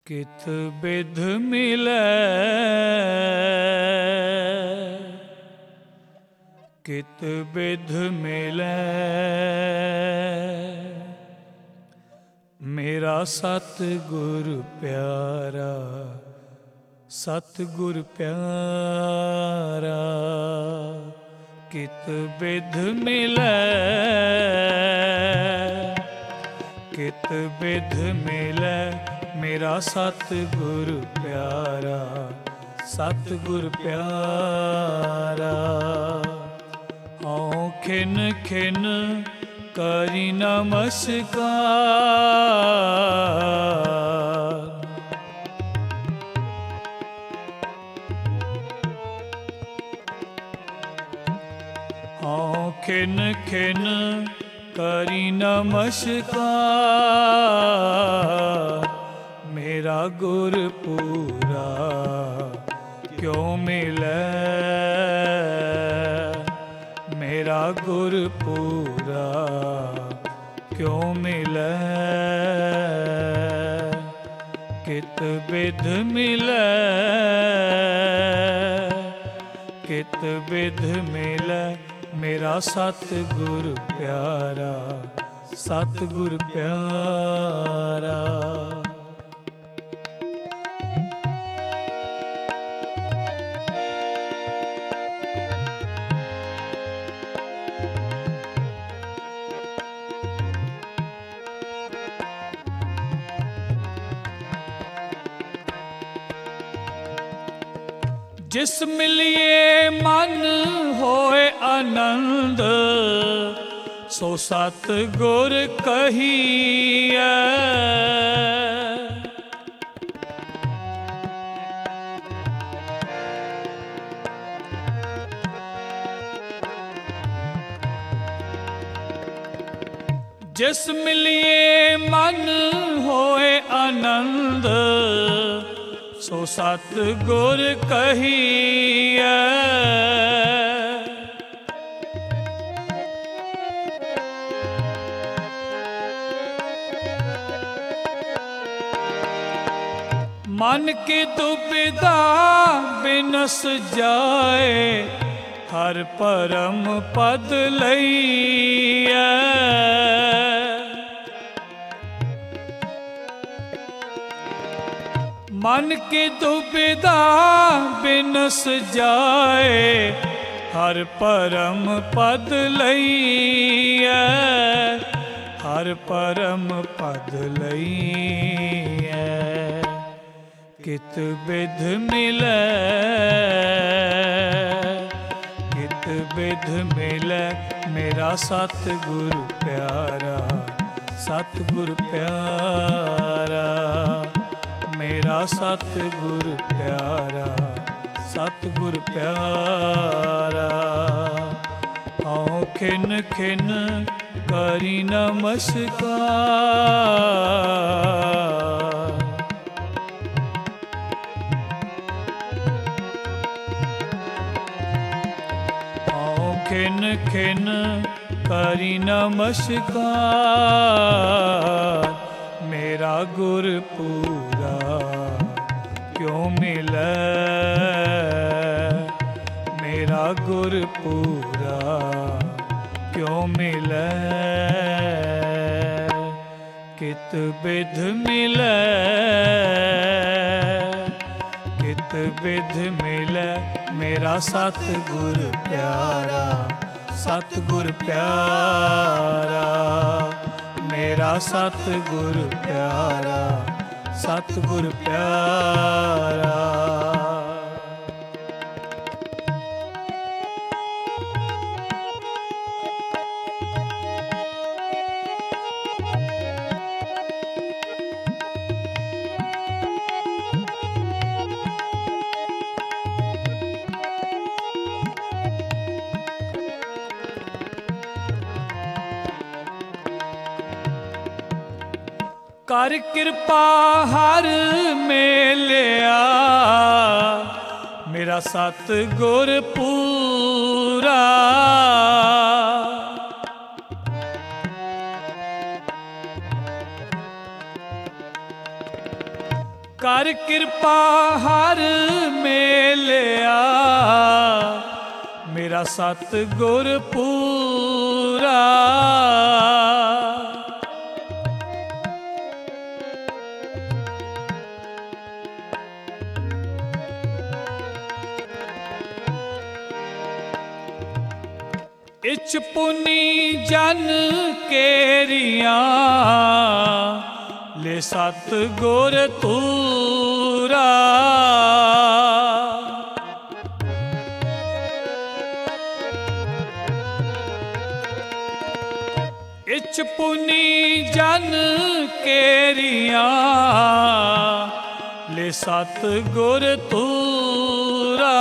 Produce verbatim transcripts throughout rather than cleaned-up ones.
कित बिध मिलै कित बिध मिलै मेरा सतगुर प्यारा सतगुर प्यारा कित बिध मिलै कित बिध मिलै मेरा सतगुर प्यारा सतगुर प्यारा हऊँ खिन खिन करी नमस्कार हऊँ खिन खिन करी नमस्कार मेरा गुर पूरा क्यों मिलै मेरा गुर पूरा क्यों मिलै कित बिध मिलै कित बिध मिलै मेरा सतगुर प्यारा सतगुर प्यारा जिस मिलिए मन होए आनंद सो सतगुर कहिए जिस मिलिए मन होए आनंद सो सतगुर कहिए मन की दुविधा बिनस जाए हर परम पद लइए मन की दुविधा बिनस जाए हर परम पद लइए हर परम पद लइए कित बिध मिलै कित बिध मिलै मेरा सतगुर प्यारा सतगुर प्यारा मेरा सतगुर प्यारा सतगुर प्यारा हऊँ खिन खिन करी नमस्कार हऊँ खिन खिन करी नमस्कार मेरा गुर पूरा क्यों मिलै मेरा गुर पूरा क्यों मिलै कित बिध मिलै कित बिध मिलै मेरा सतगुर प्यारा सतगुर प्यारा मेरा सतगुर प्यारा सतगुर प्यारा कर कृपा हर मेलिया मेरा सतगुर पूरा ਕਰ ਕਿਰਪਾ ਹਰ ਮੇਲਿਆ ਮੇਰਾ ਸਤਿਗੁਰ ਪੂਰਾ। ਇਚ ਪੁਨੀ ਜਨ ਕੇਰੀਆਂ ਲੈ ਸਤਿਗੁਰ ਤੂਰਾ। ਇਚ ਪੁਨੀ ਜਨ ਕੇਰੀਆਂ ਲੈ ਸਤਿਗੁਰ ਤੂਰਾ।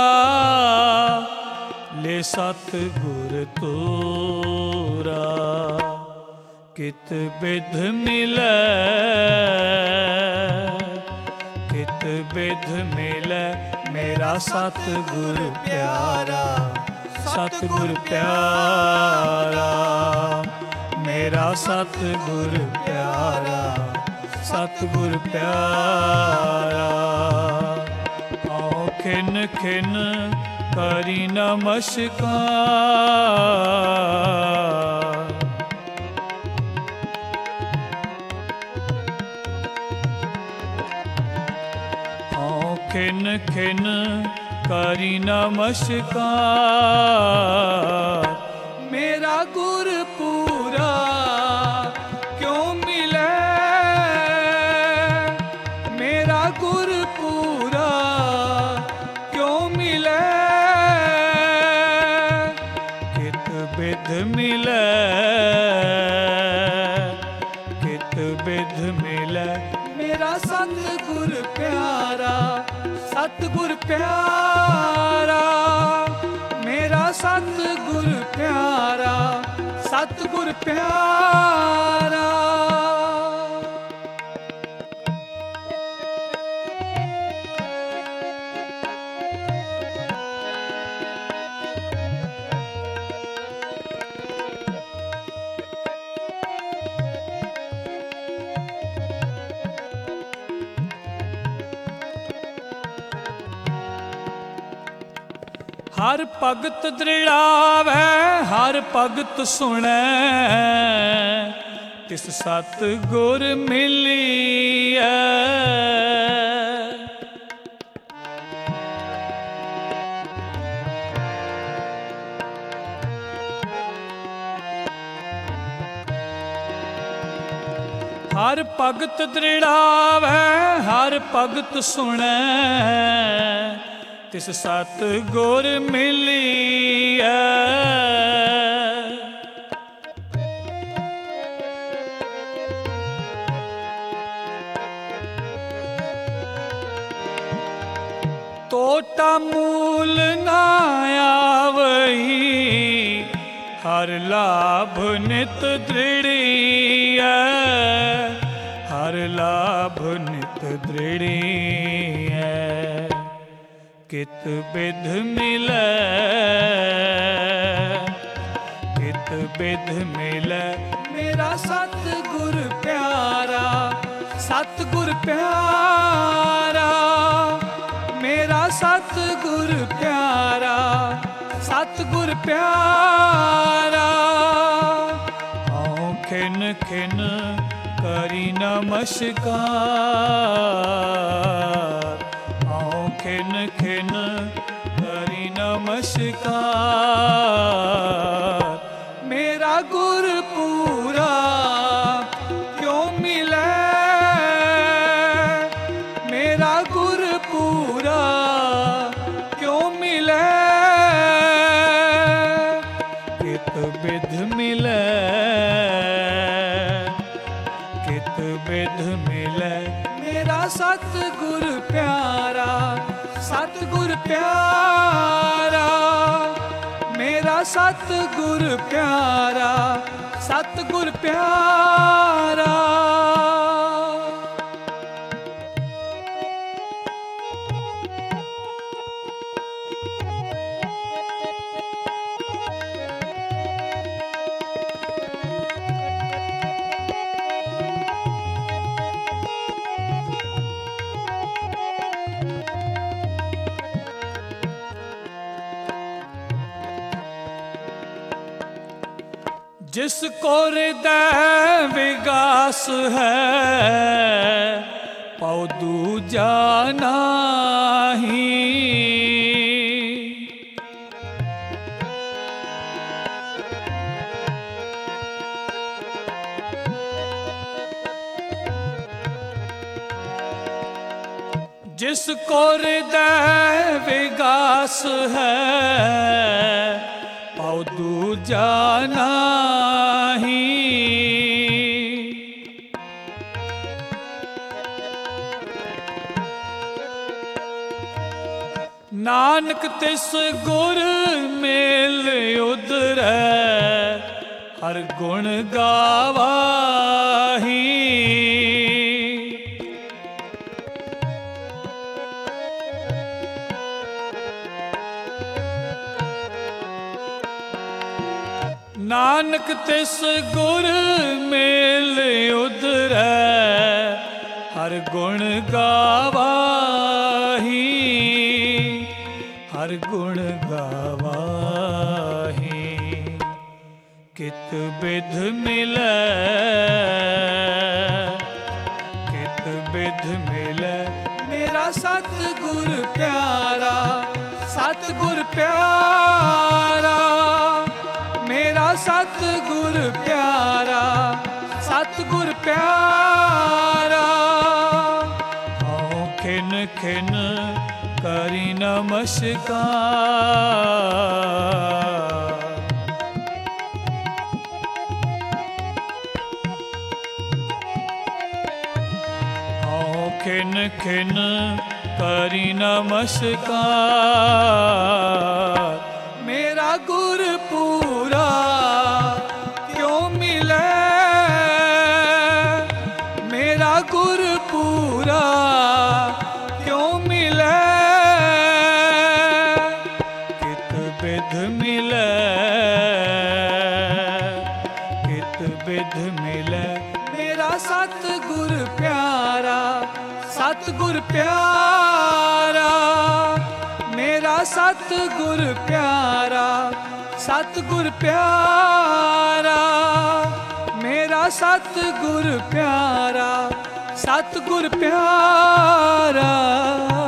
ਲੈ ਸਤਿਗੁਰ ਤੂਰਾ। ਕਿਤ ਬਿਧ ਮਿਲੈ ਕਿਤ ਬਿਧ ਮਿਲੈ ਮੇਰਾ ਸਤਿਗੁਰ ਪਿਆਰਾ। ਸਤਿਗੁਰ ਪਿਆਰਾ ਮੇਰਾ ਸਤਿਗੁਰ ਪਿਆਰਾ। ਸਤਿਗੁਰ ਪਿਆਰਾ। ਆਓ ਖਿਨ ਖਿਨ ਕਰੀ ਨਮਸਕਾਰ। ਆਓ ਖਿਨ ਖਿਨ ਕਰੀ ਨਮਸਕਾਰ। ਮੇਰਾ ਗੁਰ ਪੂਰਾ ਕਿਉਂ ਮਿਲੈ। ਮੇਰਾ ਗੁਰ ਪੂਰਾ ਕਿਉਂ ਮਿਲੈ। ਬਿਧ ਮਿਲੈ ਕਿਤ ਬਿਧ ਮਿਲੈ ਮੇਰਾ ਸਤਿਗੁਰ ਪਿਆਰਾ। ਸਤਿਗੁਰ ਪਿਆਰਾ ਮੇਰਾ ਸਤਿਗੁਰ ਪਿਆਰਾ। ਸਤਿਗੁਰ ਪਿਆਰਾ। ਹਰ ਭਗਤ ਦ੍ਰਿੜਾਵੈ ਹਰ ਭਗਤ ਸੁਣੈ ਤਿਸ ਸਤਿਗੁਰ ਮਿਲੀਐ। ਹਰ ਭਗਤ ਦ੍ਰਿੜਾਵੈ ਹਰ ਭਗਤ ਸੁਣੈ ਤਿਸ ਸਤਿਗੁਰ ਮਿਲੀਐ। ਟੋਟਾ ਮੂਲ ਨਾ ਆਵਈ ਹਰ ਲਾਭ ਨਿਤ ਦ੍ਰਿੜੀਐ। ਹਰ ਲਾਭ ਨਿਤ ਦ੍ਰਿੜੀਐ। ਕਿਤ ਬਿਧ ਮਿਲੈ ਕਿਤ ਬਿਧ ਮਿਲੈ ਮੇਰਾ ਸਤਿਗੁਰ ਪਿਆਰਾ। ਸਤਿਗੁਰ ਪਿਆਰਾ ਮੇਰਾ ਸਤਿਗੁਰ ਪਿਆਰਾ। ਸਤਿਗੁਰ ਪਿਆਰਾ। ਆਓ ਖਿਨ ਖਿਨ ਕਰੀ ਨਮਸਕਾਰ। ਆਓ ਖਿਨ ਖਿਨ ਕਰੀ ਨਮਸਕਾਰ। ਮੇਰਾ ਗੁਰ ਪੂਰਾ ਕਿਉਂ ਮਿਲੈ। ਮੇਰਾ ਗੁਰ ਪੂਰਾ ਕਿਉਂ ਮਿਲੈ। ਕਿਤ ਬਿਧ ਮਿਲੈ ਕਿਤ ਬਿਧ ਮਿਲੈ ਮੇਰਾ ਸਤਿਗੁਰ ਪਿਆਰਾ। ਸਤਿਗੁਰ ਪਿਆਰਾ ਮੇਰਾ ਸਤਿਗੁਰ ਪਿਆਰਾ। ਸਤਿਗੁਰ ਪਿਆਰਾ। जिस को हृदय विगास है पौ दूजा नाहीं। जिसको हृदय विगास है पौ दूजा नाहीं। नानक तिस गुर मेल उधरै हर गुण गावाही। नानक तिस गुर मेल उधरै हर गुण गावाही। हर गुण गावाही। कित बिध मिलै कित बिध मिलै मेरा सतगुर प्यारा। सतगुर प्यारा मेरा सतगुर प्यारा। सतगुर प्यारा आओ खिन खिन करी नमस्कार। आओ खिन खिन करी नमस्कार। मेरा गुर पूरा क्यों मिले। मेरा गुर पूरा क्यों मिले। कित बिध मिले कित बिध मिले मेरा सतगुर प्यारा। सतगुर प्यारा मेरा सतगुर प्यारा। सतगुर प्यारा मेरा सतगुर प्यारा। सतगुर प्यारा।